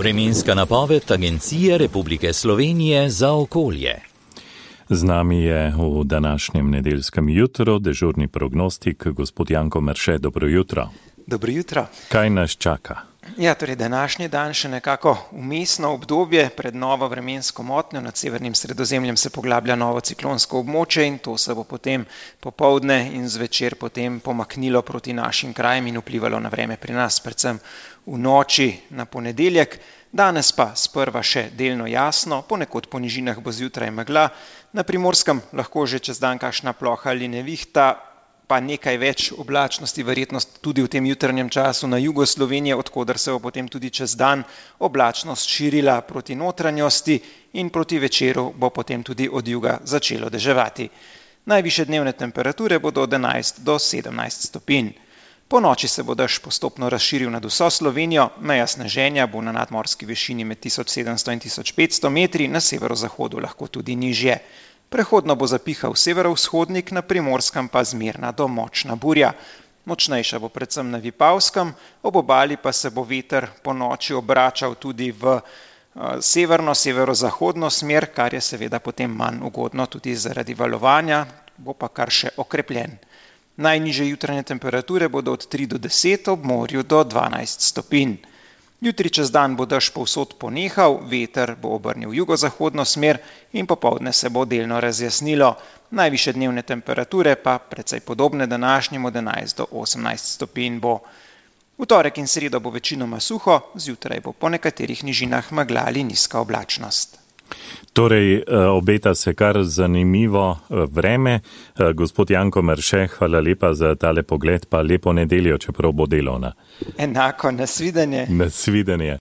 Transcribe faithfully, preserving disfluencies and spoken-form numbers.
Vremenska napoved Agencije Republike Slovenije za okolje. Z nami je v današnjem nedeljskem jutru dežurni prognostik gospod Janko Merše. Dobro jutro. Dobro jutro. Kaj nas čaka? Ja, torej današnji dan še nekako vmesno obdobje pred novo vremensko motnjo. Nad severnim Sredozemljem se poglablja novo ciklonsko območje in to se bo potem popoldne in zvečer potem pomaknilo proti našim krajem in vplivalo na vreme pri nas, predvsem v noči na ponedeljek. Danes pa sprva še delno jasno, ponekod po nižinah bo zjutraj megla, na Primorskem lahko že čez dan kakšna ploha ali nevihta, pa nekaj več oblačnosti, verjetnost tudi v tem jutrnjem času na jugu Slovenije, odkoder se bo potem tudi čez dan oblačnost širila proti notranjosti in proti večeru bo potem tudi od juga začelo deževati. Najvišje dnevne temperature bodo od enajst do sedemnajst stopinj. Po noči se bo dež postopno razširil nad vso Slovenijo, meja sneženja bo na nadmorski višini med tisoč sedemsto in tisoč petsto metri, na severozahodu lahko tudi nižje. Prehodno bo zapihal severovzhodnik, na Primorskem pa zmerna do močna burja. Močnejša bo predvsem na Vipavskem, ob obali pa se bo veter po noči obračal tudi v severno-severozahodno smer, kar je seveda potem manj ugodno tudi zaradi valovanja, bo pa kar še okrepljen. Najnižje jutranje temperature bodo od tri do deset, ob morju do dvanajst stopinj. Jutri čez dan bo dež povsod ponehal, veter bo obrnil jugozahodno smer in popoldne se bo delno razjasnilo. Najvišje dnevne temperature pa precej podobne današnjim od enajst do osemnajst stopinj bo. V torek in sredo bo večinoma suho, zjutraj bo po nekaterih nižinah megla ali nizka oblačnost. Torej, obeta se kar zanimivo vreme. Gospod Janko Merše, hvala lepa za tale pogled, pa lepo nedeljo, čeprav bo delovna. Enako, nasvidenje. Nasvidenje.